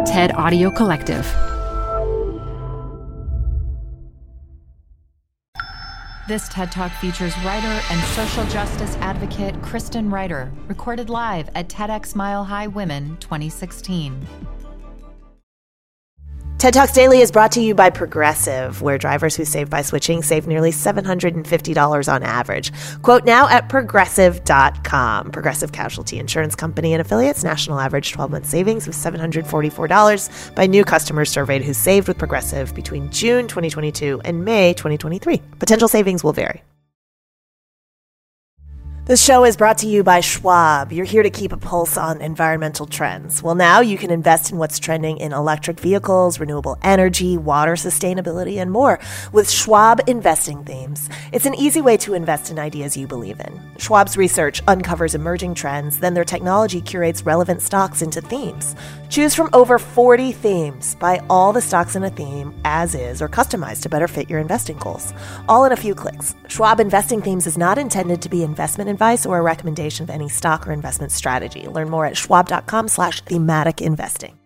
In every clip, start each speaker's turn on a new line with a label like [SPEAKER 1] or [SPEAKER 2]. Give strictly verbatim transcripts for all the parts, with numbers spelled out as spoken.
[SPEAKER 1] TED Audio Collective.
[SPEAKER 2] This TED Talk features writer and social justice advocate Kristen Ryder, recorded live at TEDx Mile High Women twenty sixteen.
[SPEAKER 3] TED Talks Daily is brought to you by Progressive, where drivers who save by switching save nearly seven hundred fifty dollars on average. Quote now at progressive dot com. Progressive Casualty Insurance Company and affiliates. National average twelve-month savings of seven hundred forty-four dollars by new customers surveyed who saved with Progressive between June twenty twenty-two and May twenty twenty-three. Potential savings will vary. This show is brought to you by Schwab. You're here to keep a pulse on environmental trends. Well, now you can invest in what's trending in electric vehicles, renewable energy, water sustainability, and more with Schwab Investing Themes. It's an easy way to invest in ideas you believe in. Schwab's research uncovers emerging trends, then their technology curates relevant stocks into themes. Choose from over forty themes. Buy all the stocks in a theme as is or customized to better fit your investing goals. All in a few clicks. Schwab Investing Themes is not intended to be investment advice or a recommendation of any stock or investment strategy. Learn more at schwab.com slash thematic investing.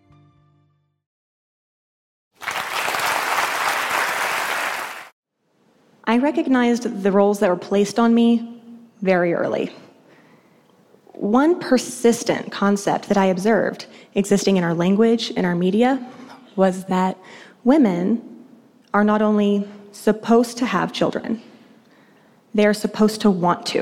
[SPEAKER 4] I recognized the roles that were placed on me very early. One persistent concept that I observed existing in our language, in our media, was that women are not only supposed to have children, they are supposed to want to.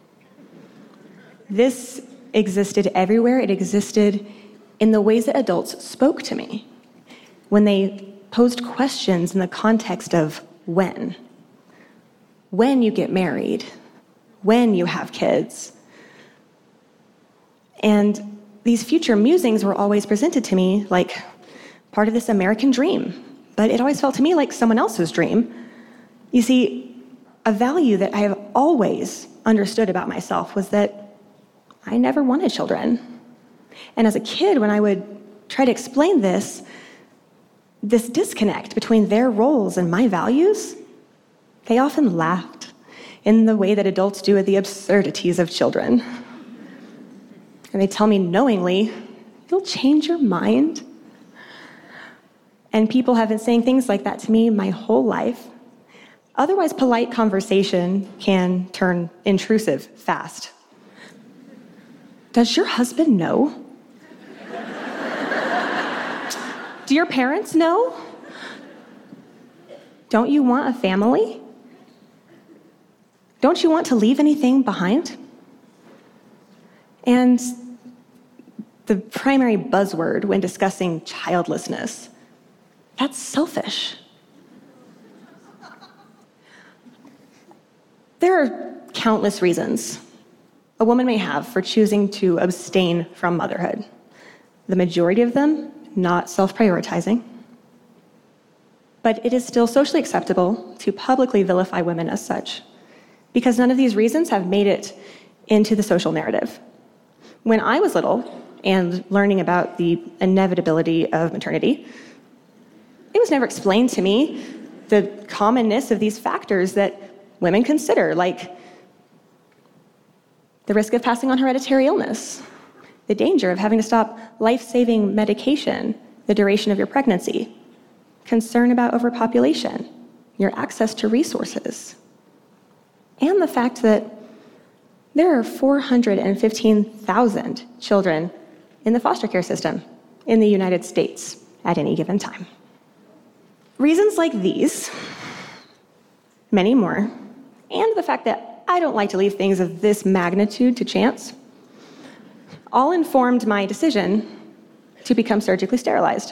[SPEAKER 4] This existed everywhere. It existed in the ways that adults spoke to me when they posed questions in the context of when. When you get married, when you have kids. And these future musings were always presented to me like part of this American dream, but it always felt to me like someone else's dream. You see, a value that I have always understood about myself was that I never wanted children. And as a kid, when I would try to explain this, this disconnect between their roles and my values, they often laughed in the way that adults do at the absurdities of children. And they tell me knowingly, you'll change your mind. And people have been saying things like that to me my whole life. Otherwise, polite conversation can turn intrusive fast. Does your husband know? Do your parents know? Don't you want a family? Don't you want to leave anything behind? And the primary buzzword when discussing childlessness, that's selfish. There are countless reasons a woman may have for choosing to abstain from motherhood. The majority of them not self-prioritizing. But it is still socially acceptable to publicly vilify women as such, because none of these reasons have made it into the social narrative. When I was little and learning about the inevitability of maternity, it was never explained to me the commonness of these factors that women consider, like the risk of passing on hereditary illness, the danger of having to stop life-saving medication, the duration of your pregnancy, concern about overpopulation, your access to resources, and the fact that there are four hundred fifteen thousand children in the foster care system in the United States at any given time. Reasons like these, many more, and the fact that I don't like to leave things of this magnitude to chance, all informed my decision to become surgically sterilized.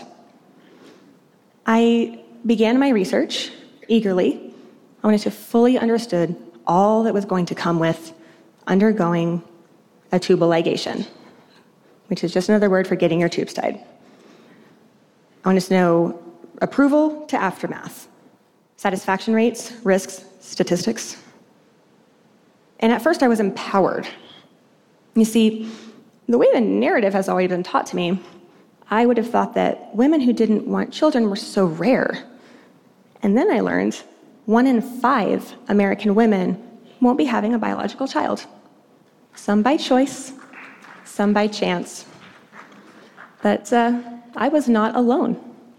[SPEAKER 4] I began my research eagerly. I wanted to fully understand all that was going to come with undergoing a tubal ligation, which is just another word for getting your tubes tied. I wanted to know approval to aftermath, satisfaction rates, risks, statistics. And at first I was empowered. You see, the way the narrative has always been taught to me, I would have thought that women who didn't want children were so rare. And then I learned one in five American women won't be having a biological child. Some by choice, some by chance. But uh, I was not alone.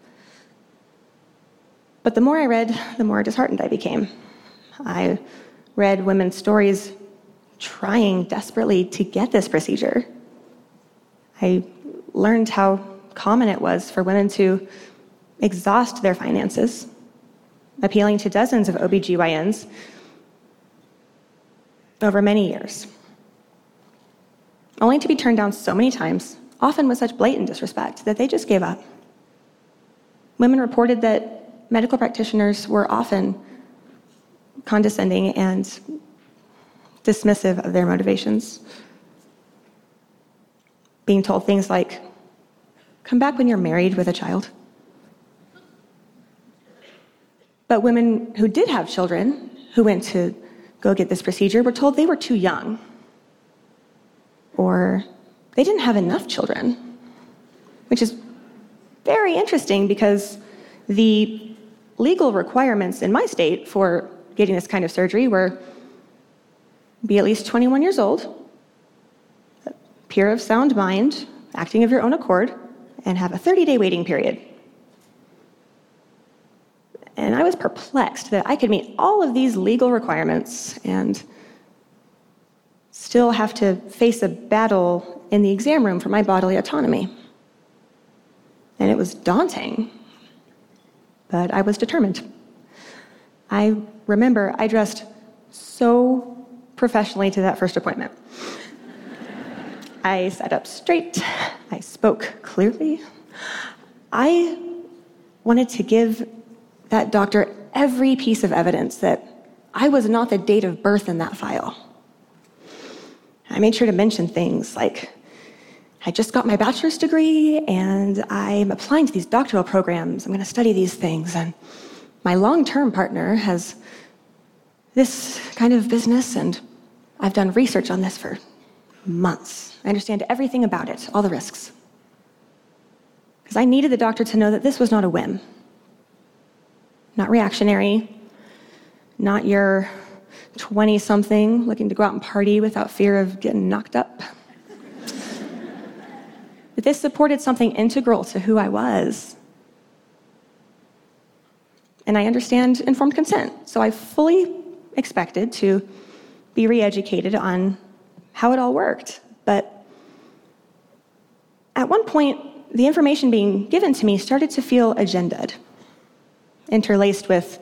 [SPEAKER 4] But the more I read, the more disheartened I became. I read women's stories trying desperately to get this procedure. I learned how common it was for women to exhaust their finances, appealing to dozens of O B G Y Ns over many years, only to be turned down so many times, often with such blatant disrespect, that they just gave up. Women reported that medical practitioners were often condescending and dismissive of their motivations, being told things like, "Come back when you're married with a child." But women who did have children, who went to go get this procedure, were told they were too young, or they didn't have enough children, which is very interesting because the legal requirements in my state for getting this kind of surgery were be at least twenty-one years old, pure of sound mind, acting of your own accord, and have a thirty-day waiting period. And I was perplexed that I could meet all of these legal requirements and still have to face a battle in the exam room for my bodily autonomy. And it was daunting, but I was determined. I remember I dressed so professionally to that first appointment. I sat up straight. I spoke clearly. I wanted to give that doctor every piece of evidence that I was not the date of birth in that file. I made sure to mention things like, I just got my bachelor's degree and I'm applying to these doctoral programs. I'm going to study these things. And my long-term partner has this kind of business and I've done research on this for months. I understand everything about it, all the risks. Because I needed the doctor to know that this was not a whim. Not reactionary, not your twenty-something looking to go out and party without fear of getting knocked up. But this supported something integral to who I was. And I understand informed consent, so I fully expected to be re-educated on how it all worked. But at one point, the information being given to me started to feel agenda'd, interlaced with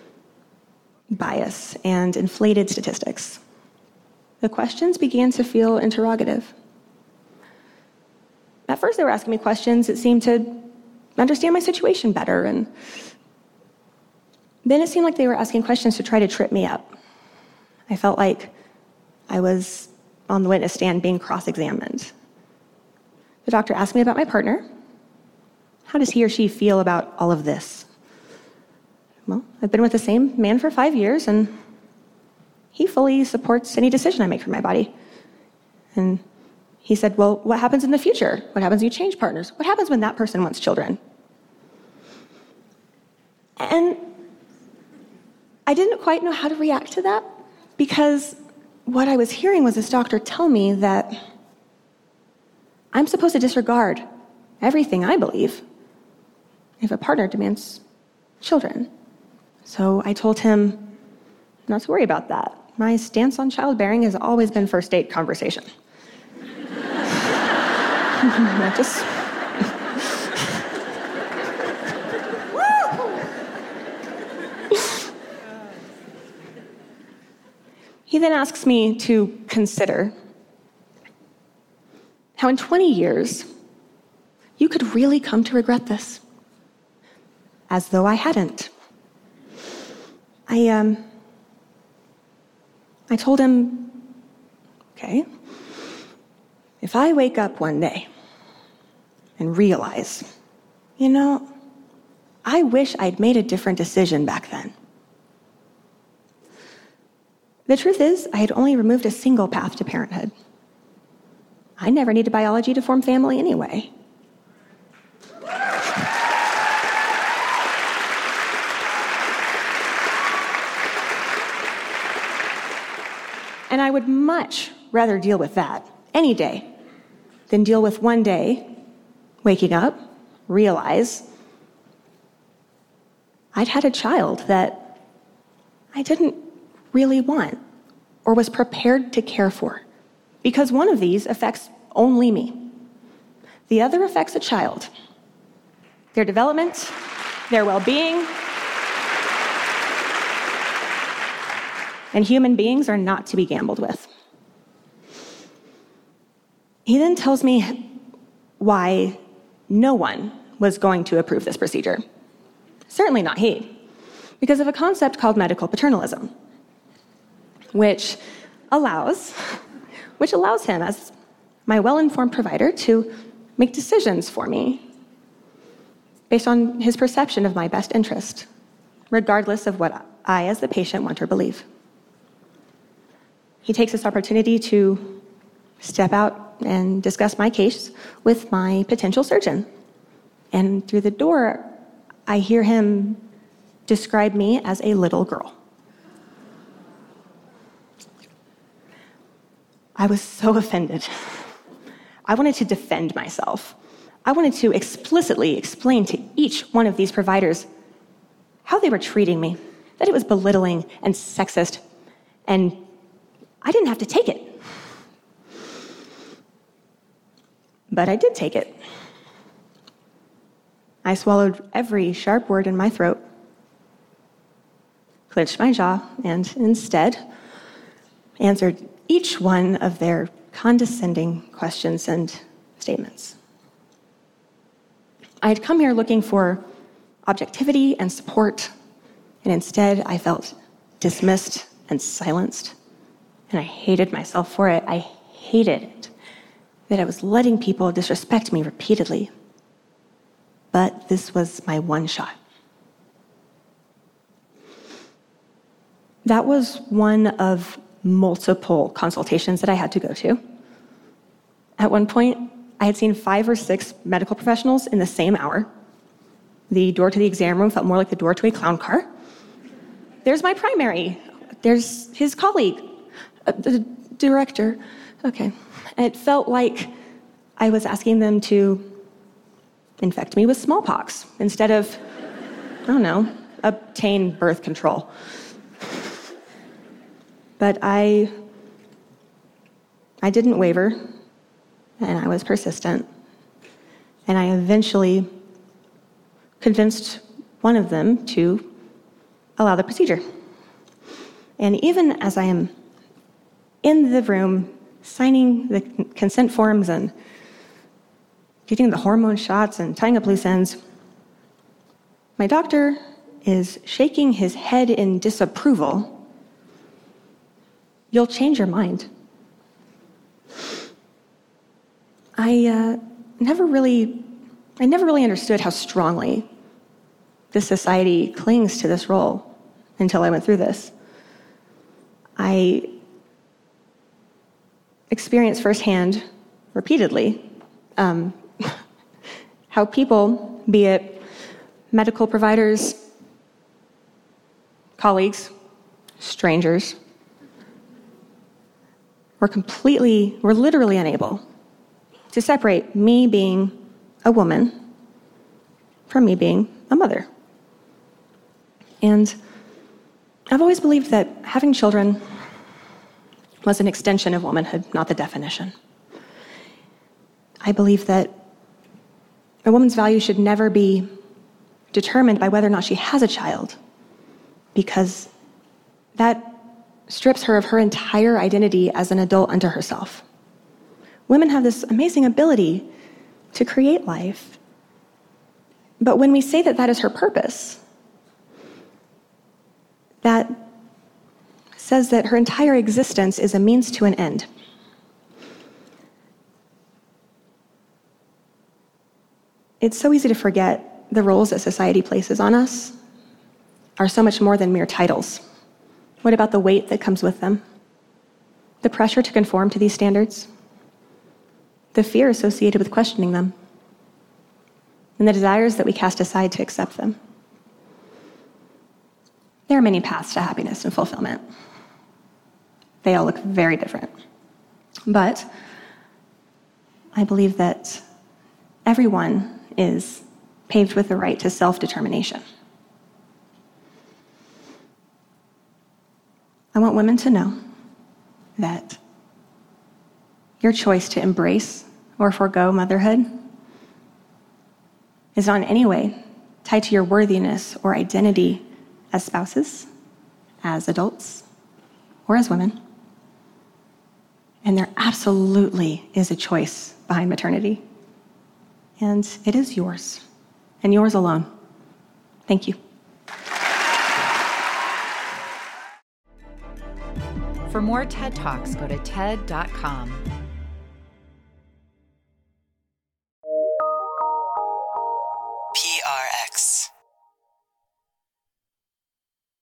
[SPEAKER 4] bias and inflated statistics. The questions began to feel interrogative. At first, they were asking me questions that seemed to understand my situation better, and then it seemed like they were asking questions to try to trip me up. I felt like I was on the witness stand being cross-examined. The doctor asked me about my partner. How does he or she feel about all of this? Well, I've been with the same man for five years, and he fully supports any decision I make for my body. And he said, well, what happens in the future? What happens when you change partners? What happens when that person wants children? And I didn't quite know how to react to that, because what I was hearing was this doctor tell me that I'm supposed to disregard everything I believe if a partner demands children. So I told him not to worry about that. My stance on childbearing has always been first date conversation. Just... He then asks me to consider how in twenty years you could really come to regret this, as though I hadn't. I, um, I told him, okay, if I wake up one day and realize, you know, I wish I'd made a different decision back then. The truth is, I had only removed a single path to parenthood. I never needed biology to form family anyway. And I would much rather deal with that any day than deal with one day waking up, realize I'd had a child that I didn't really want or was prepared to care for, because one of these affects only me. The other affects a child, their development, their well-being, and human beings are not to be gambled with. He then tells me why no one was going to approve this procedure. Certainly not he, because of a concept called medical paternalism, which allows, which allows him, as my well-informed provider, to make decisions for me based on his perception of my best interest, regardless of what I, as the patient, want or believe. He takes this opportunity to step out and discuss my case with my potential surgeon. And through the door, I hear him describe me as a little girl. I was so offended. I wanted to defend myself. I wanted to explicitly explain to each one of these providers how they were treating me, that it was belittling and sexist, and I didn't have to take it. But I did take it. I swallowed every sharp word in my throat, clenched my jaw, and instead answered each one of their condescending questions and statements. I had come here looking for objectivity and support, and instead I felt dismissed and silenced, and I hated myself for it. I hated it, that I was letting people disrespect me repeatedly. But this was my one shot. That was one of multiple consultations that I had to go to. At one point, I had seen five or six medical professionals in the same hour. The door to the exam room felt more like the door to a clown car. There's my primary. There's his colleague, uh, the director. Okay. And it felt like I was asking them to infect me with smallpox instead of, I don't know, obtain birth control. But I, I didn't waver, and I was persistent, and I eventually convinced one of them to allow the procedure. And even as I am in the room signing the consent forms and getting the hormone shots and tying up loose ends, my doctor is shaking his head in disapproval. You'll change your mind. I uh, never really, I never really understood how strongly this society clings to this role until I went through this. I experienced firsthand, repeatedly, um, how people, be it medical providers, colleagues, strangers, were completely, were literally unable to separate me being a woman from me being a mother. And I've always believed that having children was an extension of womanhood, not the definition. I believe that a woman's value should never be determined by whether or not she has a child, because that strips her of her entire identity as an adult unto herself. Women have this amazing ability to create life, but when we say that that is her purpose, that says that her entire existence is a means to an end. It's so easy to forget the roles that society places on us are so much more than mere titles. What about the weight that comes with them? The pressure to conform to these standards? The fear associated with questioning them? And the desires that we cast aside to accept them? There are many paths to happiness and fulfillment. They all look very different. But I believe that everyone is paved with the right to self-determination. I want women to know that your choice to embrace or forego motherhood is not in any way tied to your worthiness or identity as spouses, as adults, or as women. And there absolutely is a choice behind maternity. And it is yours, and yours alone. Thank you.
[SPEAKER 2] For more TED Talks, go to T E D dot com.